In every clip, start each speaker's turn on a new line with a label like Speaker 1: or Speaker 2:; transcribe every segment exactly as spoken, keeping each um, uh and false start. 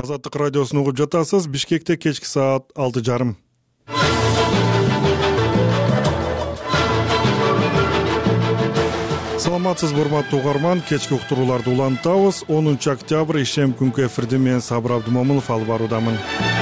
Speaker 1: Азаттык радиосун угуп жатасыз. Бишкекте кечки саат алты жарым. Саламатсызбы урматтуу угарман, кечки уктурууларды улантабыз. онунчу октябрь ишем күнкү эфирде мен Сабыр Абдымомунов алып баруудамын.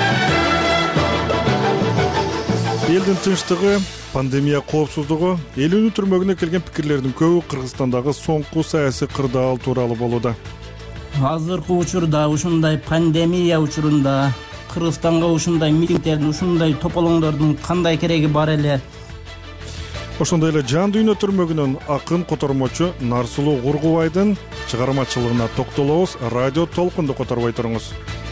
Speaker 1: Элдин тынчтыгы, пандемия коопсуздугу, эл үнү түрмөгүнө келген пикирлердин көбү Кыргызстандагы соңку саясий кырдаал тууралуу болууда.
Speaker 2: Азыркы учурда ушундай пандемия учурунда Кыргызстанга ушундай митингдердин, ушундай тополоңдордун кандай кереги бар эле?
Speaker 1: Ошондой эле Жан дүйнө түрмөгүнөн акын котормочу Нарсулуу Кургубайдын чыгармачылыгына токтолобуз. Радио толкунду которбой туруңуз.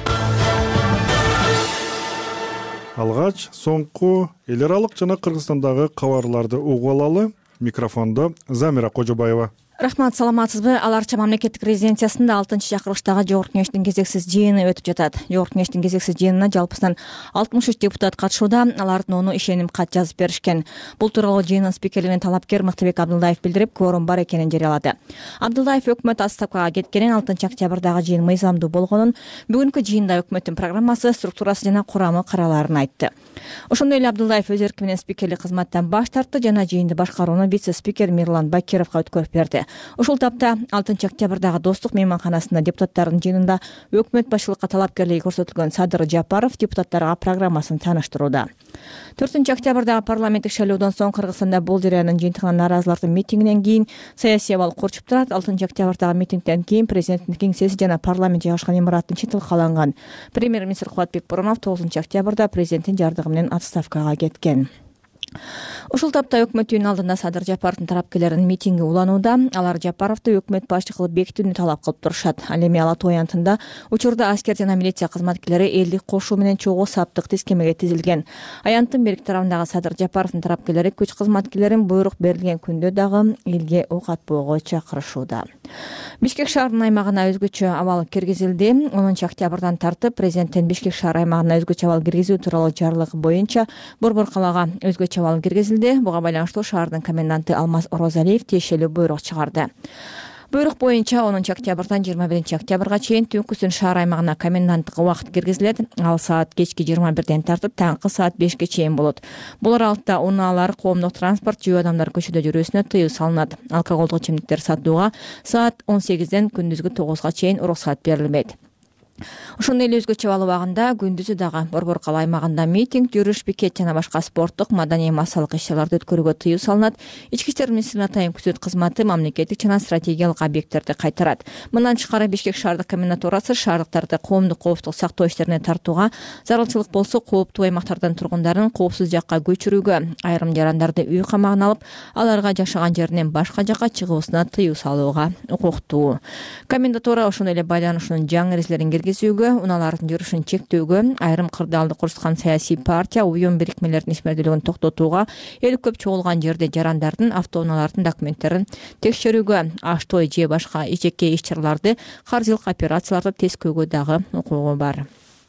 Speaker 1: Алгач соңку эл аралык жана Кыргызстандагы кабарларды угуп алалы. Микрофондо Замира Кожобаева.
Speaker 3: Рахмат, саламатсызбы? Аларча мамлекеттик резиденциясында алтынчы чакырылыштагы жогорку кеңештин кезексиз жыйыны өтүп жатат. Жогорку кеңештин кезексиз жыйынына жалпысынан алтымыш үч депутат катышууда. Алардын ону ишеним кат жазып беришкен. Бул тууралуу жыйындын спикерлигин талапкер Мыктыбек Абдылдаев билдирип, кворум бар экенин жарыялады. Абдылдаев өкмөт отставкага кеткенин, алтынчы октябрдагы жыйын мыйзамдуу болгонун, бүгүнкү жыйында өкмөттүн программасы, структурасы жана курамы каралаарын айтты. Ошондой эле Абдылдаев өз эрки менен спикерлик кызматтан баш тартты жана жыйынды башкарууну вице-спикер Мирлан Бакировго өткөрүп берди. Ушул тапта алтынчы октябрдагы Достук мейманканасында депутаттардын жыйынында өкмөт башчылыкка талапкерлиги көрсөтүлгөн Садыр Жапаров депутаттарга программасын тааныштырууда. төртүнчү октябрдагы парламенттик шайлоодон соң Кыргызстанда бул жарыянын жыйынтыгынан нааразылардын митингинен кийин саясий абал курчуп турат. алтынчы октябрдагы митингден кийин президенттин кеңсеси жана парламент жайгашкан имараттын чети талкаланган. Премьер-министр Кубатбек Боронов тогузунчу октябрда президенттин жардыгы менен отставкага кеткен. Ушул тапта өкмөт үйүнүн алдында Садыр Жапаровдун тарапкерлеринин митинги уланууда. Алар Жапаровду өкмөт башчы кылып бекитүүнү талап кылып турушат. Ал эми Ала Тоо аянтында учурда аскер жана милиция кызматкерлери элдик кошуу менен чогуу саптык тизкемеге тизилген. Аянттын берки тарабындагы Садыр Жапаровдун тарапкерлери күч кызматкерлерин буйрук берилген күндө дагы элге ок атпоого чакырышууда. Бишкек шаарынын аймагына өзгөчө абал киргизилди. онунчу октябрдан тартып президенттин Бишкек шаар аймагына өзгөчө абал киргизүү тууралуу жарлыгы боюнча Борбор калаага өзгөчө абал киргизилди. Буга байланыштуу шаардын коменданты Алмаз Орозалиев тиешелүү буйрук чыгарды. Буйрук боюнча онунчу октябрдан жыйырма биринчи октябрга чейин түнкүсүн шаар аймагына коменданттык убакыт киргизилет. Ал саат кечки жыйырма бирден тартып таңкы саат бешке чейин болот. Бул аралыкта унаалар, коомдук транспорт, жөө адамдар көчөдө жүрүүсүнө тыюу салынат. Алкоголдук ичимдиктер сатууга саат он сегизден күндүзгү тогузга чейин уруксат берилбейт. Ошондой эле өзгөчө абал убагында күндүзү дагы Борбор кала аймагында митинг, жүрүш, пикет жана башка спорттук, маданий массалык иш-чараларды өткөрүүгө тыюу салынат. Ички иштер министринин атайын күзөт кызматы мамлекеттик жана стратегиялык объекттерди кайтарат. Мындан тышкары Бишкек шаардык комендатурасы шаардыктарды коомдук коопсуздук сактоо иштерине тартууга, зарылчылык болсо кооптуу аймактардан тургундарын коопсуз жакка көчүрүүгө, айрым жарандарды үй камагына алып, аларга жашаган жеринен башка жакка чыгуусуна тыюу салууга укуктуу. Комендатура ошондой эле байланышынын жаңы эрежелерин киргизүүгө, унаалардын жүрүшүн чектөөгө, айрым кырдаалды курчаткан саясий партия, уюм бирикмелердин ишмердүүлүгүн токтотууга, эл көп чогулган жерде жарандардын, автоунаалардын документтерин текшерүүгө, аш той же башка жеке иш-чараларды, каржылык операцияларды тескөөгө дагы укугу бар.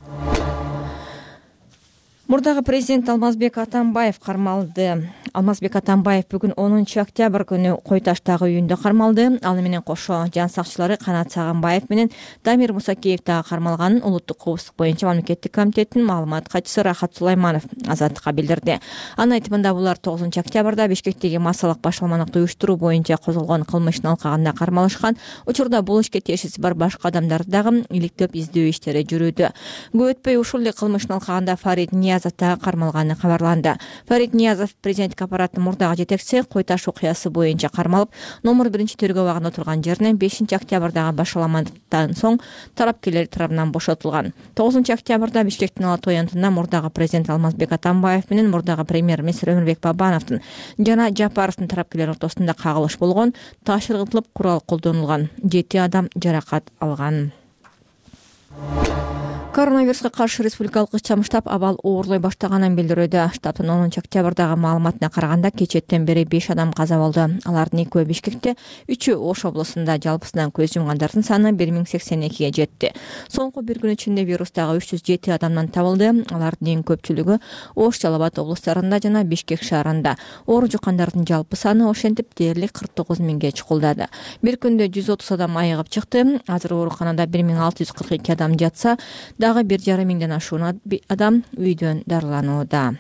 Speaker 3: Мурдагы президент Алмазбек Атамбаев кармалды. Алмазбек Атамбаев бүгүн онунчу октябрь күнү Кой таштагы үйүндө кармалды. Ал менен кошо жан сакчылары Канат Сагынбаев менен Дамир Мусакеев дагы кармалганын Улуттук коопсуздук боюнча мамлекеттик комитеттин маалымат катчысы Рахат Сулайманов Азаттыкка билдирди. Анын айтымында булар тогузунчу октябрда Бишкектеги массалык башаламандыкты уюштуруу боюнча козголгон кылмыштын алкагында кармалышкан. Учурда бул ишке тиешеси бар башка адамдарды дагы иликтеп издөө иштери жүрүүдө. Көп өтпөй ушул эле кылмыштын алкагында Фарид Ниязов да кармалганы кабарланды. Фарид Ниязов президенттик аппараттын мурдагы жетекчиси Кой таш окуясы боюнча кармалып, номер биринчи тергөө абагында турган жеринен бешинчи октябрдагы башаламандыктан соң тарапкерлер тарабынан бошотулган. тогузунчу октябрда Бишкектин Ала Тоо аянтында мурдагы президент Алмазбек Атамбаев менен мурдагы премьер-министр Өмүрбек Бабановдун жана Жапаровдун тарапкерлери ортосунда кагылыш болгон, таш ыргытылып, курал колдонулган. жети адам жаракат алган. Коронавируска каршы республикалык иш-чам штаб абал оорлой баштаганын билдирүүдө. Штабтын онунчу октябрдагы маалыматына караганда кечеттен бери беш адам каза болду. Алардын экөө Бишкекте, үчөө Ош облусунда. Жалпысынан көз жумгандардын саны бир миң сексен экиге жетти. Соңку бир күн ичинде вирустагы үч жүз жети адамдан табылды. Алардын эң көпчүлүгү Ош, Жалал Абад облустарында жана Бишкек шаарында. Оору жуккандардын жалпы саны ошентип дээрлик кырк тогуз миңге чукулдады. Бир күндө жүз отуз адам айыгып чыкты. Азыр ооруканада бир миң алты жүз кырк эки адам жатса, дагы бир жарым миңден ашуун адам үйдөн дарыланууда.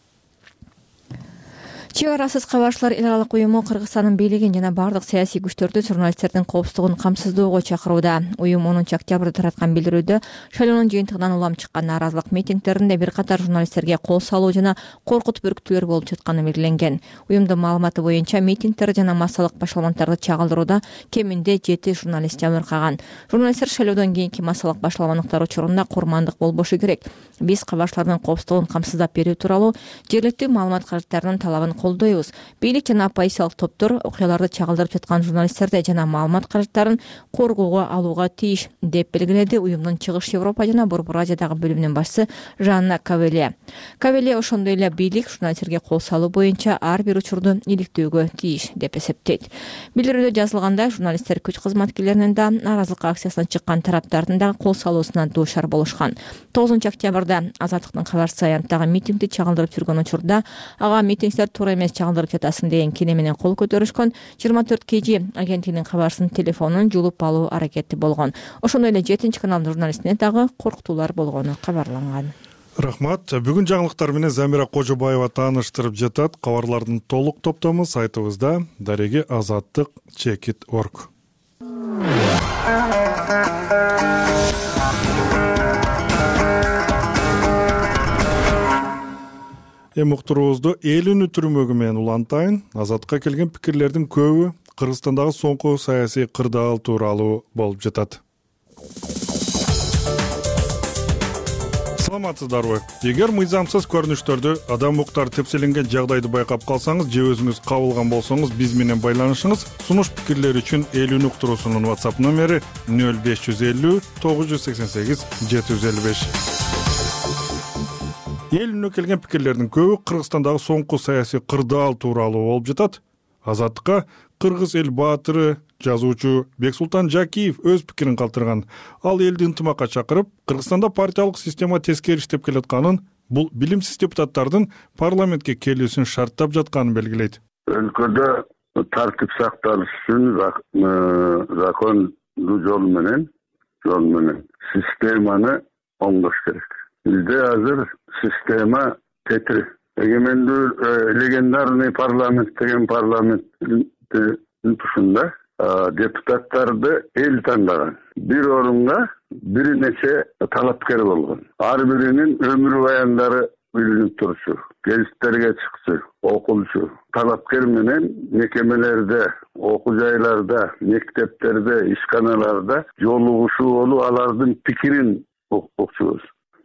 Speaker 3: Чек арасыз кабарчылар эл аралык уюму Кыргызстандын бийлигин жана бардык саясий күчтөрдү журналисттердин коопсуздугун камсыздоого чакырууда. Уюм онунчу октябрда тараткан билдирүүдө шайлоонун жыйынтыгынан улам чыккан нааразылык митингдеринде бир катар журналисттерге кол салуу жана коркутуп үркүтүүлөр болуп жатканы белгиленген. Уюмдун маалыматы боюнча митингдер жана массалык башаламандарды чагылдырууда кеминде жети журналист жабыркаган. Журналисттер шайлоодон кийинки массалык башаламандыктар учурунда курмандык болбошу керек. Биз кабарчылардын коопсуздугун камсыздап берүү тууралуу жергиликтүү маалымат каражаттарынын талабын колдойбуз. Бийлик жана оппозициялык топтор окуяларды чагылдырып жаткан журналисттерди жана маалымат каражаттарын коргоого алууга тийиш деп белгиледи уюмдун Чыгыш Европа жана Борбор Азиядагы бөлүмүнүн башчысы Жанна Кавеле. Кавеле ошондой эле бийлик журналисттерге кол салуу боюнча ар бир учурду иликтөөгө тийиш деп эсептейт. Билдирүүдө жазылгандай, журналисттер күч кызматкерлеринин да нааразылык акциясына чыккан тараптардын да кол салуусуна дуушар болушкан. тогузунчу октябрда Азаттыктын кабарчысы аянттагы митингди чагылдырып жүргөн учурда ага митингчилер туура эмес чагылдырып жатасың деген кине менен кол көтөрүшкөн. жыйырма төрт кей жи агенттигинин кабарчысынын телефонун жулуп алуу аракети болгон. Ошондой эле жетинчи канал журналистине дагы коркутуулар болгону кабарланган.
Speaker 1: Рахмат. Бүгүн жаңылыктар менен Замира Кожобаева тааныштырып жатат. Кабарлардын толук топтому сайтыбызда дареги азаттык чекит точка орг. Эми уктуруубузду эл үнү түрмөгү менен улантайын. Азаттыкка келген пикирлердин көбү Кыргызстандагы соңку саясий кырдаал тууралуу болуп жатат. Саламатсыздарбы? Эгер мыйзамсыз көрүнүштөрдү, адам укуктары тепселенген жагдайды байкап калсаңыз же өзүңүз кабылган болсоңуз, биз менен байланышыңыз. Сунуш пикирлер үчүн эл үнү уктуруусунун WhatsApp номери нөл беш жүз элүү тогуз жүз сексен сегиз жети жүз элүү беш. Эл үнүнө келген пикирлердин көбү Кыргызстандагы соңку саясий кырдаал тууралуу болуп жатат. Азаттыкка кыргыз эл баатыры, жазуучу Бексултан Жакиев өз пикирин калтырган. Ал элди ынтымакка чакырып, Кыргызстанда партиялык система тескери иштеп келатканын, бул билимсиз депутаттардын парламентке келүүсүн шарттап жатканын белгилейт.
Speaker 4: Өлкөдө тартип сакталыш үчүн закондуу жол менен, жол менен системаны оңдош керек. Бизде азыр система тетир. Эгемендүү легендарный парламент деген парламенттин тушунда депутаттарды эл тандаган. Бир орунга бир нече талапкер болгон. Ар биринин өмүр баяндары билинип турчу, гезиттерге чыкчу, окулчу. Талапкер менен мекемелерде, окуу жайларда, мектептерде, ишканаларда жолугушуу болуп, алардын пикирин укчубуз.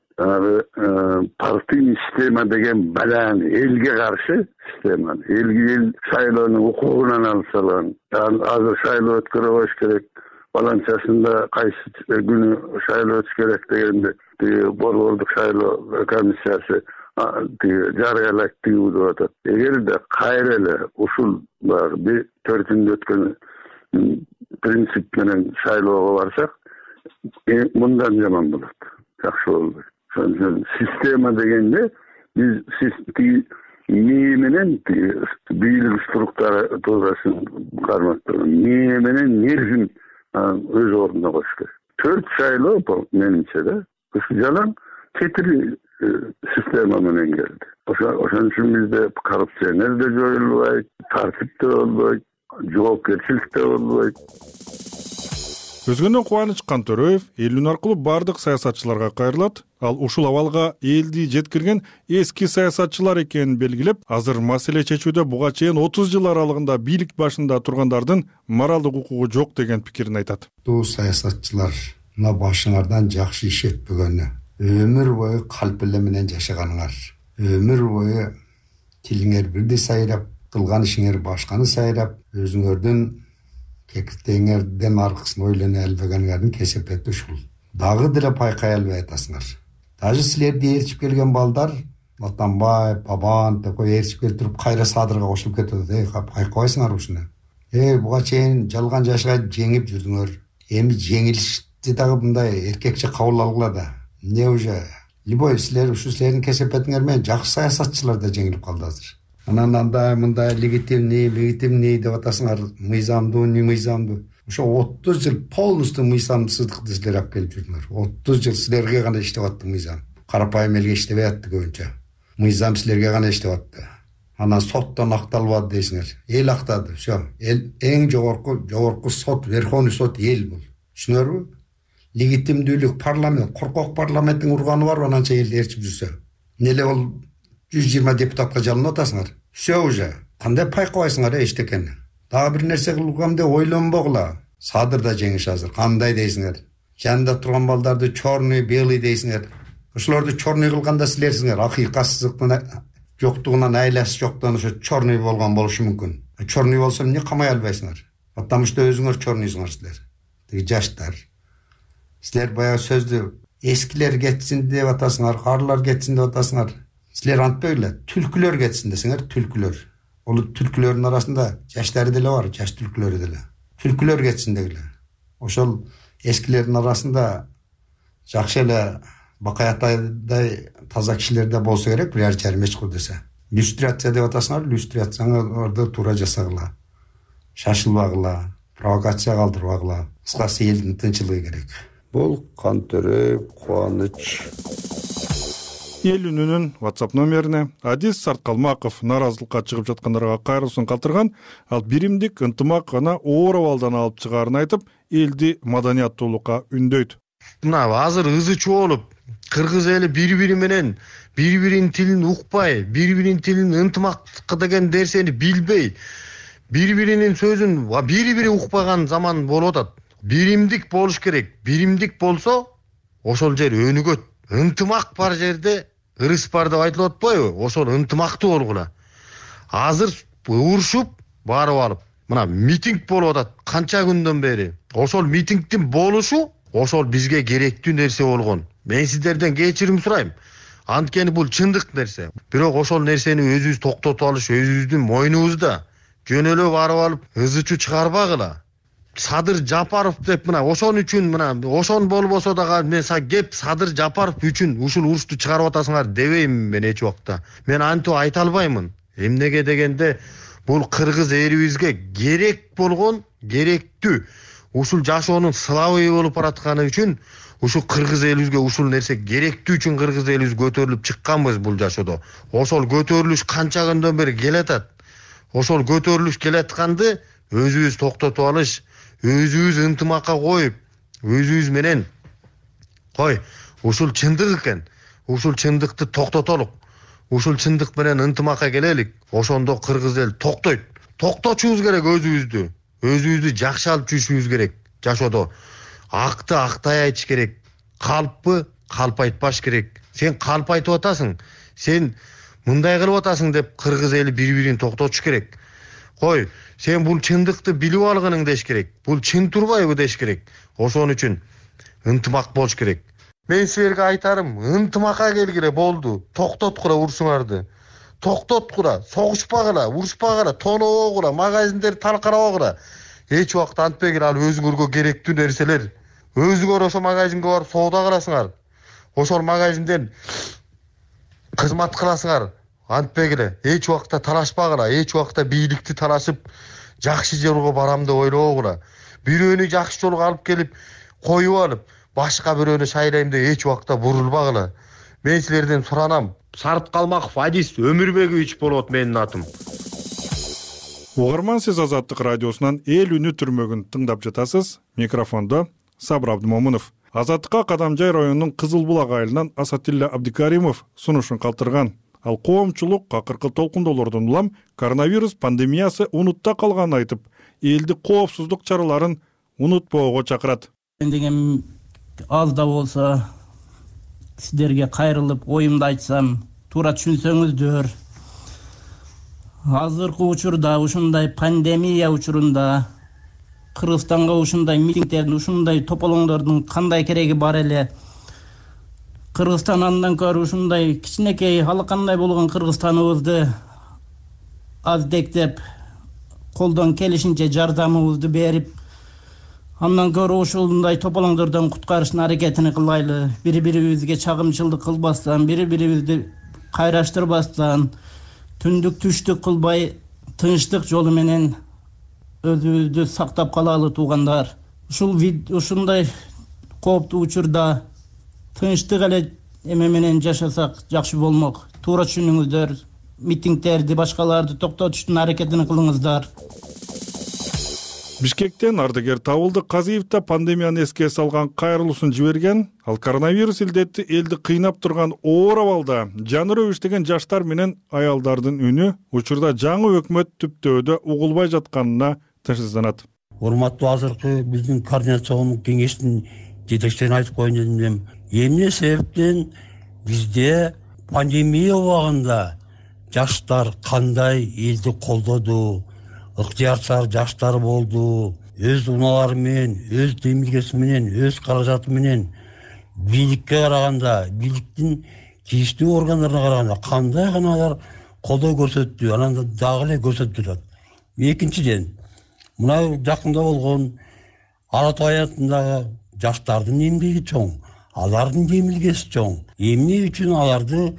Speaker 4: Партий система деген балаан элге каршы система. Элге эл шайлоонун укугунан алсалган. Азыр шайлоо өткөрүш керек. Баланчасында кайсы күнү шайлоо өтүш керек дегенде борбордук шайлоо комиссиясы жарыялайт деп атат. Эгерде кайра эле ушул бир төртүндө өткөн принцип менен шайлоого барсак, мындан жаман болот. Жакшы болбойт. Система дегенде биз эмне менен бийлик структурасын кармактаган, эмне менен нервин өз ордуна коюш керек. Төрт шайлоо менимче да жалаң тетир система менен келди. Ошон үчүн бизде коррупционер да жоюлбайт, тартип да болбойт, жоопкерчилик да болбойт.
Speaker 1: Өзгөндөн Кубаныч Кантөрөев эл үн аркылуу бардык саясатчыларга кайрылат. Ал ушул абалга элди жеткирген эски саясатчылар экенин белгилеп, азыр маселе чечүүдө буга чейин отуз жыл аралыгында бийлик башында тургандардын моралдык укугу жок деген пикирин айтат.
Speaker 5: Бул саясатчылар мына башыңардан жакшы иш этпегени, өмүр бою калп эле менен жашаганыңар, өмүр бою тилиңер бирдей сайрап, кылган ишиңер башканы сайрап, өзүңөрдүн кекиртеңерден аркысын ойлоно албагандардын кесепети ушул. Дагы деле пайкай албай атасыңар. Даже силерди ээрчип келген балдар, Атамбаев, Бабан, такой ээрчип келип туруп кайра Садырга кошулуп кетет. Эй, пайкабайсыңар ушуну. Эй, буга чейин жалган жашай жеңип жүрдүңөр. Эми жеңилишти дагы мындай эркекче кабыл алгыла да. Эмне уже любой силер ушу силердин кесепетиңер менен жакшы саясатчылар да жеңилип калды азыр. Анан андай мындай легитимный, легитимный деп атасыңар, мыйзамдуу, не мыйзамдуу. ошо отуз жыл полностью мыйзамсыздыкты силер алып келип жүрдүңөр. отуз жыл силерге гана иштеп атты мыйзам. Карапайым элге иштебей атты көбүнчө. Мыйзам силерге гана иштеп атты. Анан соттон акталбады дейсиңер. Эл актады. Всё. Эл эң жогорку жогорку сот, Верховный сот эл бул. Түшүнөрбү? Легитимдүүлүк парламент, коркок парламенттин урганы бар ананча элди ээрчип жүрсө. Неле ол жүз жыйырма депутатка жалынып атасыңар? Всё уже. Кандай пайкабайсыңар эчтекени? Дагы бир нерсе кылгам деп ойлонбогула. Садырда жеңиш азыр. Кандай дейсиңер? Жанында турган балдарды черный, белый дейсиңер. Ошолорду черный кылганда силерсиңер. Акыйкатсыздыктын жоктугунан айласы жоктон ошо черный болгон болушу мүмкүн. Черный болсо эмне камай албайсыңар? Потому что өзүңөр черныйсыңар силер. Тиги жаштар. Силер баягы сөздү эскилер кетсин деп атасыңар, карлар кетсин деп атасыңар. Силер антпайлы, түлкүлөр кетсин десеңер, түлкүлөр. Ол түлкүлөрдүн арасында жаштары деле бар, жаш түлкүлөрү деле. Түлкүлөр кетсин дегиле. Ошол эскилердин арасында жакшы эле Бакаятайдай таза кишилер да болсо керек, бир жарым эчкур десе. Люстрация деп атасыңар, люстрацияңарды туура жасагыла. Шашылбагыла, провокация калтырбагыла. Кыскасы элдин тынчылыгы керек. Бул кантөрөп, кубаныч.
Speaker 1: Эл үнүнүн WhatsApp номерине Адис Сарткалмаков наразылыкка чыгып жаткандарга кайрылсын калтырган, ал биримдик ынтымак гана оор абалдан алып чыгаарын айтып, элди маданияттуулукка үндөйт.
Speaker 6: Мына азыр ызы чоолуп, кыргыз эли бири-бири менен бири-биринин тилин укпай, бири-биринин тилин ынтымактыкка деген нерсени билбей, бири-биринин сөзүн бири-бири укпаган заман болуп атат. Биримдик болуш керек. Биримдик болсо, ошол жер өнүгөт. Ынтымак бар жерде ырыс бар деп айтылып атпайбы? Ошол ынтымактуу болгула. Азыр урушуп, барып алып, мына митинг болуп атат канча күндөн бери. Ошол митингдин болушу ошол бизге керектүү нерсе болгон. Мен сиздерден кечирим сурайм. Анткени бул чындык нерсе. Бирок ошол нерсени өзүбүз токтотуп алыш өзүбүздүн мойнубузда. Жөн эле барып алып ызычу чыгарбагыла. Садыр Жапаров деп мына ошон үчүн мына ошон болбосо дагы мен кеп Садыр Жапаров үчүн ушул урушту чыгарып атасыңар дебейм мен эч убакта. Мен антип айта албаймын. Эмнеге дегенде бул кыргыз элибизге керек болгон, керектүү. Ушул жашоонун сылабы болуп баратканы үчүн ушул кыргыз элибизге ушул нерсе керектүү үчүн кыргыз элибиз көтөрүлүп чыкканбыз бул жашоодо. Ошол көтөрүлүш канча күндөн бери келатат. Ошол көтөрүлүш келатканды өзүбүз токтотуп алыш, өзүбүз ынтымакка коюп, өзүбүз менен кой, ушул чындык экен. Ушул чындыкты токтотолук. Ушул чындык менен ынтымакка келелик. Ошондо кыргыз эл токтойт. Токтотушубуз керек өзүбүздү. Өзүбүздү жакшы алып жүрүшүбүз керек жашоодо. Акты актай айтыш керек. Калппы калп айтпаш керек. Сен калп айтып атасың. Сен мындай кылып атасың деп кыргыз эли бири-бирин токтотуш керек. Кой, сен бул чындыкты билип алгының деш керек. Бул чын турбайбы деш керек. Ошон үчүн ынтымак болуш керек. Мен силерге айтарым, ынтымакка келгиле болду. Токтоткула урушуңарды. Токтоткула, согушпагыла, урушпагыла, тонобогула, магазиндер талкарабагыла. Эч убакта антпегиле ал өзүңөргө керектүү нерселер. Өзүңөр ошо магазинге барып соода кыласыңар. Ошол магазинден кызмат кыласыңар. Антпегиле эч убакта талашпагыла, эч убакта бийликти талашып жакшы жолго барам деп ойлобогула. Бирөөнү жакшы жолго алып келип коюп алып, башка бирөөнү шайлайм деп эч убакта бурулбагыла. Мен силерден суранам. Сарткалмаков Адис Өмүрбекович болот менин атым.
Speaker 1: Угарман, сиз Азаттык радиосунан эл үнү түрмөгүн тыңдап жатасыз. Микрофондо Сабыр Абдымомунов. Азаттыкка Кадамжай районунун Кызыл Булак айылынан Асатилла Абдикаримов сунушун калтырган. Ал коомчулук акыркы толкундоолордон улам коронавирус пандемиясы унутта калганын айтып, элди коопсуздук чараларын унутпоого чакырат.
Speaker 2: Деген аз да болсо сиздерге кайрылып оюмду айтсам, туура түшүнсөңүздөр. Азыркы учурда ушундай пандемия учурунда Кыргызстанга ушундай митингдердин, ушундай тополоңдордун кандай кереги бар эле? Кыргызстан андан көрө ушундай кичинекей алакандай болгон Кыргызстаныбызды аздектеп, колдон келишинче жардамыбызды берип, андан көрө ушундай тополоңдордон куткарыштын аракетин кылайлы. Бири-бирибизге чагымчылдык кылбастан, бири-бирибизди кайраштырбастан, түндүк түштүк кылбай, тынчтык жолу менен өзүбүздү сактап калалы туугандар. Ушул ушундай кооптуу учурда тынчтык эле эме менен жашасак жакшы болмок. Туура түшүнүңүздөр, митингдерди, башкаларды токтотуштун аракетин кылыңыздар.
Speaker 1: Бишкектен ардыгер Табылды Казиев да пандемияны эске салган кайрылуусун жиберген. Ал коронавирус илдети элди кыйнап турган оор абалда жаныры иштеген жаштар менен аялдардын үнү учурда жаңы өкмөт түптөөдө угулбай жатканына тынчсызданат.
Speaker 7: Урматтуу азыркы биздин координацион кеңештин жетекчилерине айтып коеюн дедим элем. Эмне себептен бизде пандемия убагында жаштар кандай элди колдоду, ыктыярчылар жаштар болду, өз унаалары менен, өз демилгеси менен, өз каражаты менен бийликке караганда, бийликтин тийиштүү органдарына караганда кандай гана алар колдоо көрсөттү, анан дагы эле көрсөтүп жатат. Экинчиден, мына жакында болгон ара таятындагы жаштардын эмгеги чоң, алардын демилгеси чоң. Эмне үчүн аларды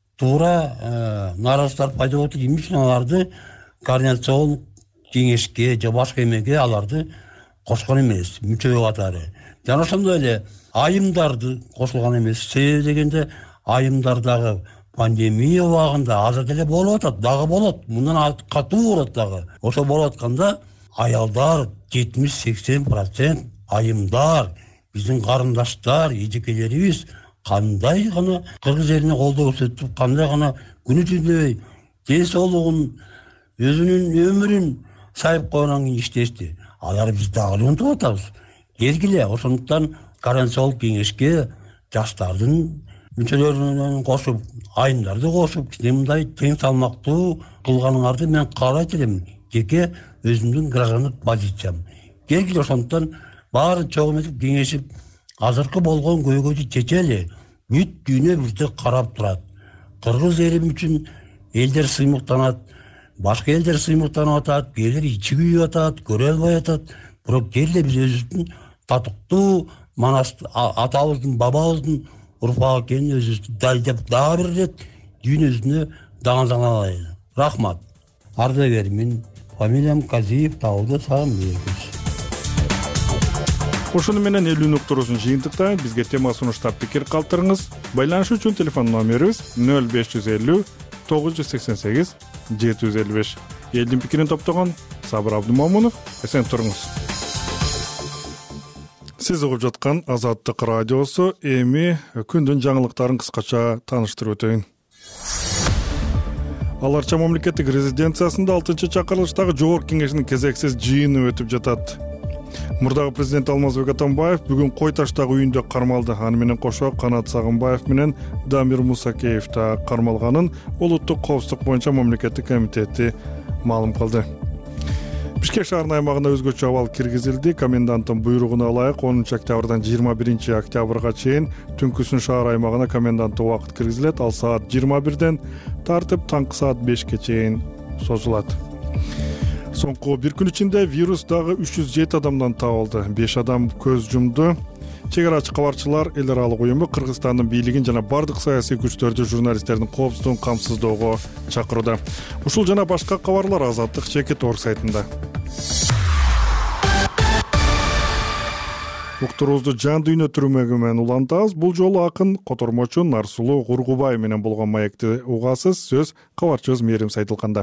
Speaker 7: туура наразылыктар пайда болуп атат, эмне үчүн аларды координацион кеңешке же башка эмеге аларды кошкон эмес, мүчө катары. Жана ошондой эле айымдарды кошулган эмес. Себеби дегенде айымдардагы пандемия убагында азыр деле болуп атат, дагы болот, мындан катуу болот дагы. Ошо болуп атканда аялдар жетимиш сексен процент айымдар, биздин карындаштар, эжекелерибиз кандай гана кыргыз элине колдоо көрсөтүп, кандай гана күнү түндөй ден соолугун, өзүнүн өмүрүн сайып койгондон кийин иштешти. Алар биз дагы унутуп атабыз. Келгиле, ошондуктан координацион кеңешке жаштардын мүчөлөрүн кошуп, айымдарды кошуп, кичине мындай тең салмактуу кылганыңарды мен каалайт элем. Жеке өзүмдүн граждандык позициям. Келгиле, ошондуктан баары чогуу этип кеңешип, азыркы болгон көйгөйдү чечели. Бүт дүйнө бизди карап турат. Кыргыз эли үчүн элдер сыймыктанат, башка элдер сыймыктанып атат, кээдер ичи күйүп атат, көрө албай атат. Бирок келе биз өзүбүздүн татыктуу манас атабыздын, бабабыздын урпагы экенин өзүбүздү далилдеп дагы бир ирет дүйнө жүзүнө даңазалайлы. Рахмат. Ардагермин, фамилиям Казиев Табылды Сагынбекович.
Speaker 1: Ушуну менен элүү уктуруусун жыйынтыктайт. Бизге тема сунуштап пикир калтырыңыз. Байланыш үчүн телефон номерибиз нөл беш жүз элүү тогуз жүз сексен сегиз жети жүз элүү беш. Элдин пикирин топтогон Сабыр Абдымомунов. Эсен туруңуз. Сиз угуп жаткан Азаттык радиосу. Эми күндүн жаңылыктарын кыскача тааныштырып өтөйүн. Аларча мамлекеттик резиденциясында алтынчы чакырылыштагы жогорку кеңештин кезексиз жыйыны өтүп жатат. Мурдагы президент Алмазбек Атамбаев бүгүн Кой таштагы үйүндө кармалды. Аны менен кошо Канат Сагынбаев менен Дамир Мусакеев да кармалганын улуттук коопсуздук боюнча мамлекеттик комитети маалым кылды. Бишкек шаарынын аймагына өзгөчө абал киргизилди. Коменданттын буйругуна ылайык онунчу октябрдан жыйырма биринчи октябрга чейин түнкүсүн шаар аймагына коменданттык убакыт киргизилет. Ал саат жыйырма бирден тартып таңкы саат бешке чейин созулат. Соңку бир күн ичинде вирус дагы үч жүз жети адамдан табылды. беш адам көз жумду. Чегарачы кабарчылар эл аралык уюму Кыргызстандын бийлигин жана бардык саясий күчтөрдү журналисттердин коопсуздугун камсыздоого чакырууда. Ушул жана башка кабарлар Азаттык чекит орг сайтында. Уктуруубузду жан дүйнө түрмөгү менен улантабыз. Бул жолу акын котормочу Нарсулуу Кургубай менен болгон маекти угасыз. Сөз кабарчыбыз Мээрим Сайдылканда.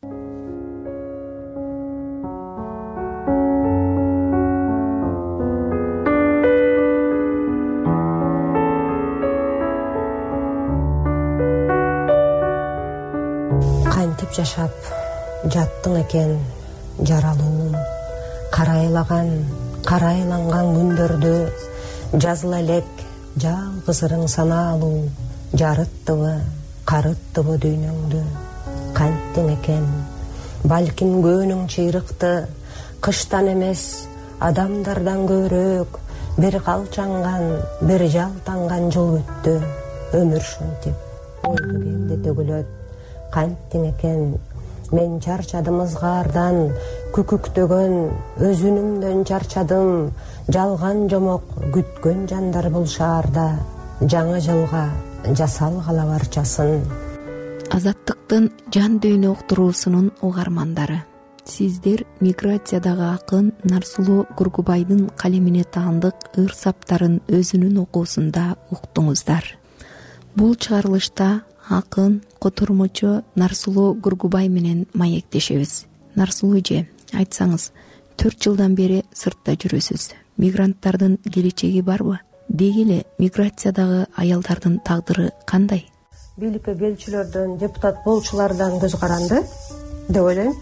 Speaker 8: Кантип жашап жаттың экен жаралуу, карайлаган, карайланган күндөрдү жазыла элек жалгыз ырың санаалуу, жарыттыбы, карыттыбы дүйнөңдү. Канттың экен, балким көөнүң чыйрыкты, кыштан эмес адамдардан көбүрөөк бир калчанган, бир жалтанган жыл өттү. Өмүр шынтип, ойду келди төгүлөт. Канттың экен, мен чарчадым ызгаардан, күкүктөгөн өзүнүмдөн чарчадым. Жалган жомок күткөн жандар бул шаарда, жаңы жылга жасалгала барчасын.
Speaker 9: Азаттыктын жан дүйнө уктуруусунун угармандары, сиздер миграциядагы акын Нарсулуу Гургубайдын калемине таандык ыр саптарын өзүнүн окуусунда уктуңуздар. Бул чыгарылышта акын котормочу Нарсулуу Гургубай менен маектешебиз. Нарсулуу эже, айтсаңыз, төрт жылдан бери сыртта жүрөсүз. Мигранттардын келечеги барбы? Деги эле миграциядагы аялдардын тагдыры кандай?
Speaker 8: Бийликке келчүлөрдөн, депутат болчулардан көз каранды деп ойлойм.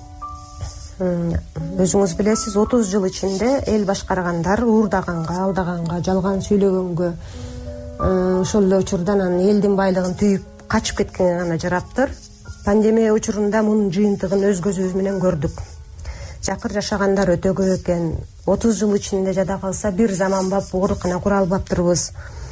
Speaker 8: Өзүңүз билесиз, отуз жыл ичинде эл башкаргандар уурдаганга, алдаганга, жалган сүйлөгөнгө, ошол эле учурдан анан элдин байлыгын түйүп качып кеткенге гана жараптыр. Пандемия учурунда мунун жыйынтыгын өз көзүбүз менен көрдүк. Жакыр жашагандар өтө көп экен. отуз жыл ичинде жада калса бир заманбап оорукана кура албаптырбыз.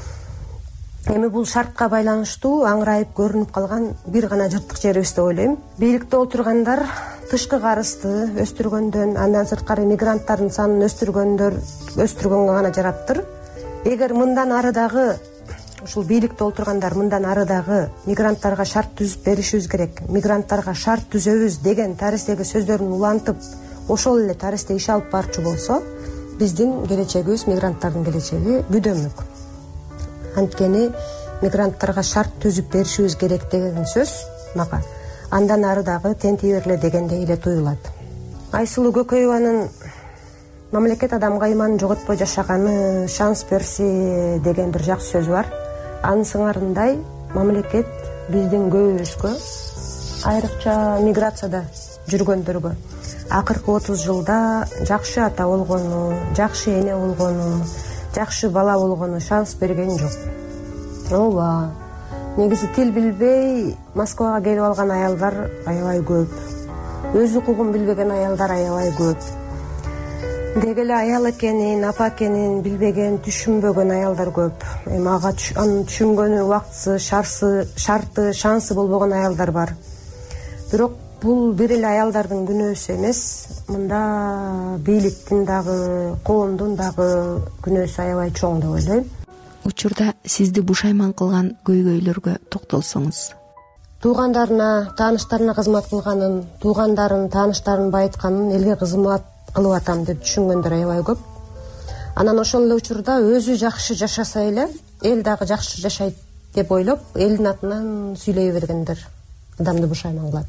Speaker 8: Эми бул шартка байланыштуу аңырайып көрүнүп калган бир гана жыртык жерибиз деп ойлойм. Бийликте отургандар тышкы карызды өстүргөндөн, андан сырткары мигранттардын санын өстүргөндөр өстүргөнгө гана жараптыр. Эгер мындан ары дагы ушул бийликте отургандар мындан ары дагы мигранттарга шарт түзүп беришибиз керек, мигранттарга шарт түзөбүз деген таристеги сөздөрүн улантып, ошол эле таристе иш алып барчу болсо, биздин келечегибиз, мигранттардын келечеги бүдөмүк. Анткени мигранттарга шарт түзүп беришибиз керек деген сөз мага андан ары дагы тенти берле дегендей эле туюлат. Айсылуу Көкөеванын мамлекет адамга ыйманын жоготпой жашаганы шанс берси деген бир жакшы сөзү бар. Анын сыңарындай мамлекет биздин көбүбүзгө, айрыкча миграцияда жүргөндөргө акыркы отуз жылда жакшы ата болгону, жакшы эне болгону, жакшы бала болгону шанс берген жок. Ооба, негизи тил билбей Москвага келип алган аялдар аябай көп. Өз укугун билбеген аялдар аябай көп. Деги эле аял экенин, апа экенин билбеген, түшүнбөгөн аялдар көп. Эми ага анын түшүнгөнү, убактысы, шарсы, шарты, шансы болбогон аялдар бар. Бирок бул бир эле аялдардын күнөөсү эмес, мында бийликтин дагы, коомдун дагы күнөөсү аябай чоң деп ойлойм.
Speaker 9: Учурда сизди бушайман кылган көйгөйлөргө токтолсоңуз.
Speaker 8: Туугандарына, тааныштарына кызмат кылганын, туугандарын, тааныштарын байытканын элге кызмат кылып атам деп түшүнгөндөр аябай көп. Анан ошол эле учурда өзү жакшы жашаса эле, эл дагы жакшы жашайт деп ойлоп, элдин атынан сүйлөй бергендер адамды бушайман кылат.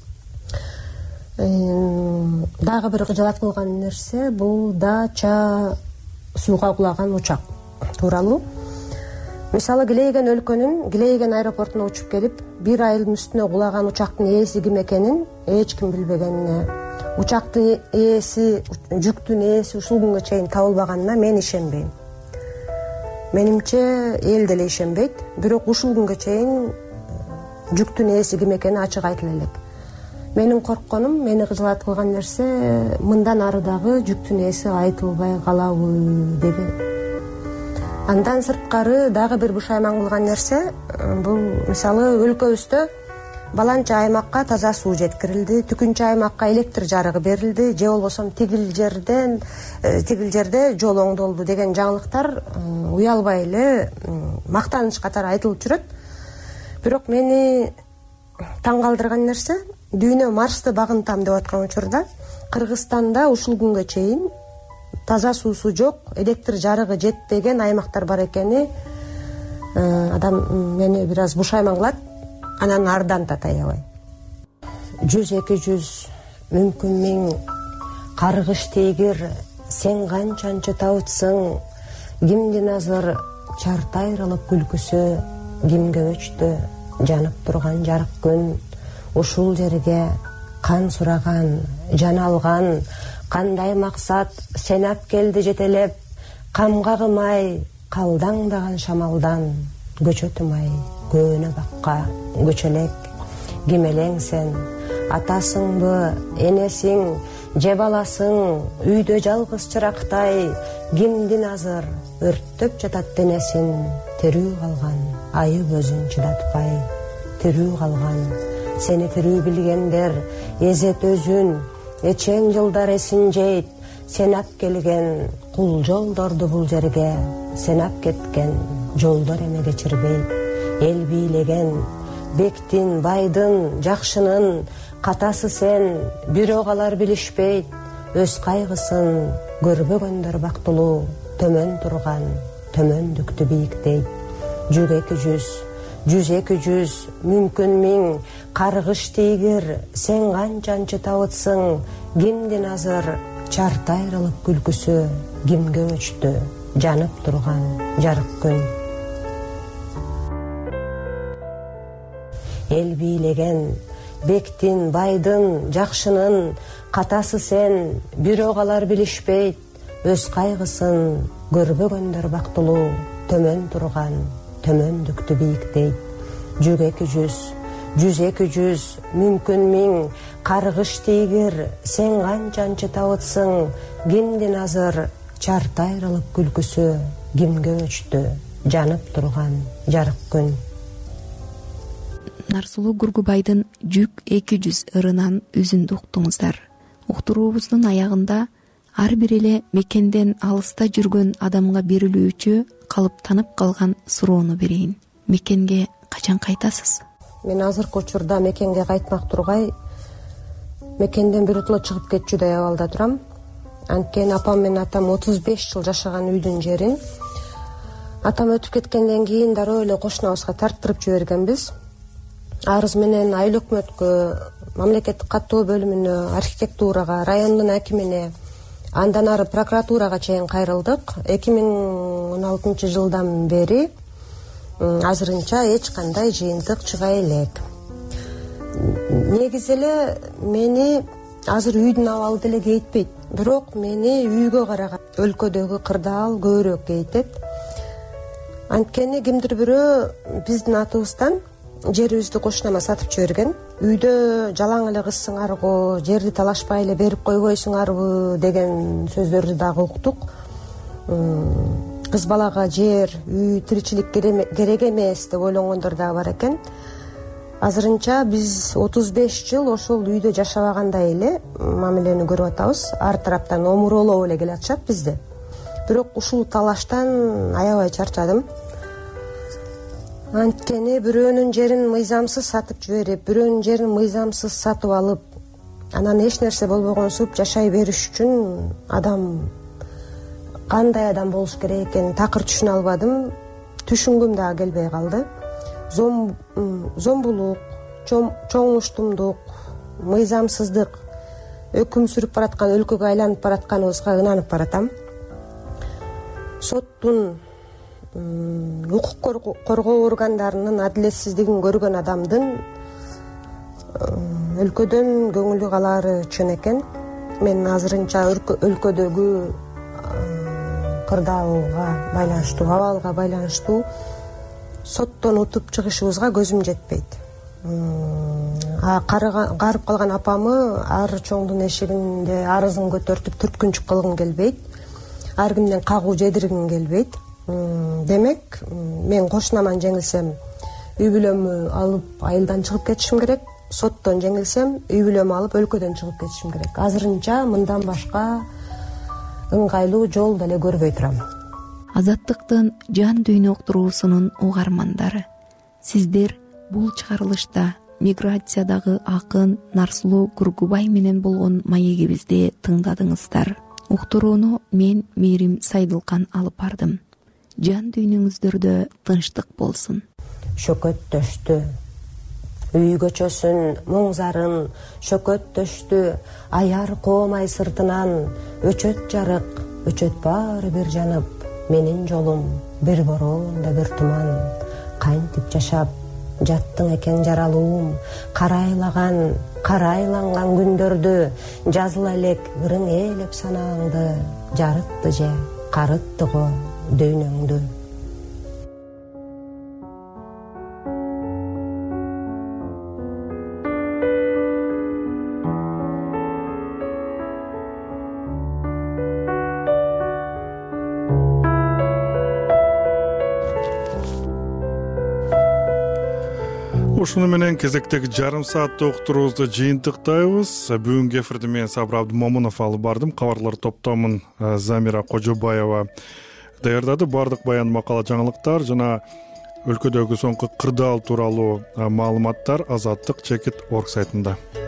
Speaker 8: Дагы бир кыжалат кылган нерсе бул дача сууга кулаган учак тууралуу. Мисалы, Гилейген өлкөнүн Гилейген аэропортуна учуп келип, бир айылдын үстүнө кулаган учактын ээси ким экенин эч ким билбегенине, учактын ээси, жүктүн ээси ушул күнгө чейин табылбаганына мен ишенбейм. Менимче эл деле ишенбейт, бирок ушул күнгө чейин жүктүн ээси ким экени ачык айтыла элек. Менин коркконум, мени кыжалат кылган нерсе, мындан ары дагы жүктүн ээси айтылбай калабы деген. Андан сырткары дагы бир бушайман кылган нерсе, бул мисалы өлкөбүздө баланча аймакка таза суу жеткирилди, түкүнчү аймакка электр жарыгы берилди, же болбосо тигил жерден тигил жерде жол оңдолду деген жаңылыктар уялбай эле мактаныч катары айтылып жүрөт. Бирок мени таң калтырган нерсе, дүйнө Марсты багынтам деп аткан учурда Кыргызстанда ушул күнгө чейин таза суусу жок, электр жарыгы жетпеген аймактар бар экени адам мени бир аз бушайман кылат. Анан ардан татаябай. Жүз эки жүз мүмкүн миң каргыш тийгир, сен канчанчы табытсың, кимдин азыр чарт айрылып күлкүсү, кимге өчтү жанып турган жарык күн, ушул жерге кан сураган, жан алган, кандай максат сен ап келди жетелеп, камга кымай калдаңдаган шамалдан, көчөтүм ай көөнө бакка көчөлек, ким элең сен, атасыңбы, энесиң, же баласың, үйдө жалгыз чырактай, кимдин азыр өрттөп жатат денесин, тирүү калган, айып өзүн чыдатпай, тирүү калган, сени тирүү билгендер, эзет өзүн, эчең жылдар эсин жейт, сен ап келген кул жолдорду бул жерге, сен ап кеткен жолдор эме кечирбейт, эл бийлеген, бектин, байдын, жакшынын, катасы сен, бирок алар билишпейт, өз кайгысын көрбөгөндөр бактылуу, төмөн турган төмөндүктү бийиктейт. Жүз эки жүз, жүз эки жүз, мүмкүн миң, каргыш тийгир, сен канчанчы табытсың, кимдин азыр чарт айрылып күлкүсү, кимге өчтү жанып турган жарык күн. Эл бийлеген, бектин, байдын, жакшынын катасы сен, бирок алар билишпейт, өз кайгысын көрбөгөндөр бактылуу, төмөн турган төмөндүктү бийиктейт. Жүз эки жүз, жүз эки жүз, мүмкүн миң, каргыш тийгир, сен канчанчы табытсың, кимдин азыр чарт айрылып күлкүсү, кимге өчтү жанып турган жарык күн.
Speaker 9: Нарсулуу Гургубайдын жүз эки жүз ырынан үзүндү уктуңуздар. Уктуруубуздун аягында ар бир эле мекенден алыста жүргөн адамга берилүүчү калыптанып калган суроону берейин. Мекенге качан кайтасыз?
Speaker 8: Мен азыркы учурда мекенге кайтмак тургай, мекенден биротоло чыгып кетчүдөй абалда турам. Анткени апам менен атам отуз беш жыл жашаган үйдүн жерин атам өтүп кеткенден кийин дароо эле кошунабызга тарттырып жибергенбиз. Арыз менен айыл өкмөткө, мамлекеттик каттоо бөлүмүнө, архитектурага, райондун акимине, андан ары прокуратурага чейин кайрылдык. эки миң он алтынчы жылдан бери азырынча эч кандай жыйынтык чыга элек. Негизи эле мени азыр үйдүн абалы деле кейтпейт, бирок мени үйгө караган өлкөдөгү кырдаал көбүрөөк кейтет. Анткени кимдир бирөө биздин атыбыздан жерибизди кошунама сатып жиберген. Үйдө жалаң эле кызсыңарбы, жерди талашпай эле берип койбойсуңарбы деген сөздөрдү дагы уктук. Кыз балага жер, үй, тиричилик керек эмес деп ойлонгондор дагы бар экен. Азырынча биз отуз беш жыл ошол үйдө жашабагандай эле мамилени көрүп атабыз. Ар тараптан омуролоп эле келатышат бизди. Бирок ушул талаштан аябай чарчадым. Анткени бирөөнүн жерин мыйзамсыз сатып жиберип, бирөөнүн жерин мыйзамсыз сатып алып, анан эч нерсе болбогонсуп жашай бериш үчүн адам кандай адам болуш керек экенин такыр түшүнө албадым. Түшүнгүм дагы келбей калды. Зомбулук, чоңуштумдук, мыйзамсыздык өкүм сүрүп бараткан өлкөгө айланып баратканыбызга ынанып баратам. Соттун, укук коргоо органдарынын адилетсиздигин көргөн адамдын өлкөдөн көңүлү калаары чын экен. Мен азырынча өлкөдөгү кырдаалга байланыштуу, абалга байланыштуу соттон утуп чыгышыбызга көзүм жетпейт. Карып калган апамы ар чоңдун эшигинде арызын көтөртүп түрткүнчүк кылгым келбейт. Ар кимден кагуу жедиргим келбейт. Демек, мен кошунаман жеңилсем, үй бүлөмү алып айылдан чыгып кетишим керек. Соттон жеңилсем, үй бүлөмү алып өлкөдөн чыгып кетишим керек. Азырынча мындан башка ыңгайлуу жол деле көрбөй турам.
Speaker 9: Азаттыктын жан дүйнө уктуруусунун угармандары, сиздер бул чыгарылышта миграциядагы акын Нарсулуу Гургубай менен болгон маегибизди тыңдадыңыздар. Уктурууну мен Мээрим Сайдылкан алып бардым. Жан дүйнөңүздөрдө тынчтык болсун.
Speaker 8: Шөкөт төштү, үй көчөсүн, муң зарын, шөкөт төштү, аяр коомай сыртынан, өчөт жарык, өчөт баары бир жанып, менин жолум бир бороон да бир туман. Кантип жашап жаттың экен жаралуум, карайлаган, карайланган күндөрдү, жазыла элек ырың ээлеп санааңды, жарытты же, карытты го дүйнөңдү.
Speaker 1: Ушуну менен кезектеги жарым сааттык уктуруубузду жыйынтыктайбыз. Бүгүнкү эфирди мен Сабыр Абдымомунов алып бардым. Кабарлар топтомун Замира Кожобаева даярдады. Бардык баян, макала, жаңылыктар жана өлкөдөгү соңку кырдаал тууралуу маалыматтар Азаттык чекит орг сайтында.